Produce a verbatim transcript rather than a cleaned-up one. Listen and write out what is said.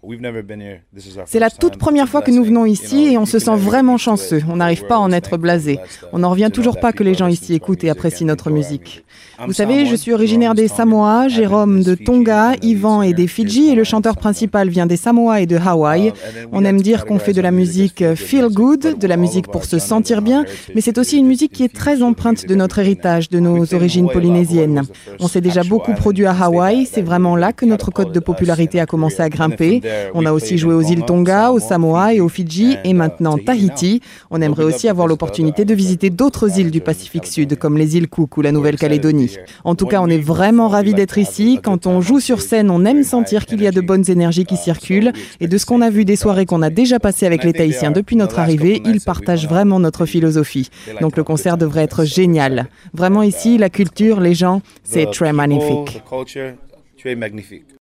C'est la toute première fois que nous venons ici et on se sent vraiment chanceux. On n'arrive pas à en être blasé. On n'en revient toujours pas que les gens ici écoutent et apprécient notre musique. Vous savez, je suis originaire des Samoa, Jérôme de Tonga, Yvan est des Fidji et le chanteur principal vient des Samoa et de Hawaï. On aime dire qu'on fait de la musique feel good, de la musique pour se sentir bien, mais c'est aussi une musique qui est très empreinte de notre héritage, de nos origines polynésiennes. On s'est déjà beaucoup produit à Hawaï, c'est vraiment là que notre cote de popularité a commencé à grimper. On a aussi joué aux îles Tonga, aux Samoa et aux Fidji et maintenant Tahiti. On aimerait aussi avoir l'opportunité de visiter d'autres îles du Pacifique Sud, comme les îles Cook ou la Nouvelle-Calédonie. En tout cas, on est vraiment ravis d'être ici. Quand on joue sur scène, on aime sentir qu'il y a de bonnes énergies qui circulent. Et de ce qu'on a vu des soirées qu'on a déjà passées avec les Tahitiens depuis notre arrivée, ils partagent vraiment notre philosophie. Donc le concert devrait être génial. Vraiment ici, la culture, les gens, c'est très magnifique.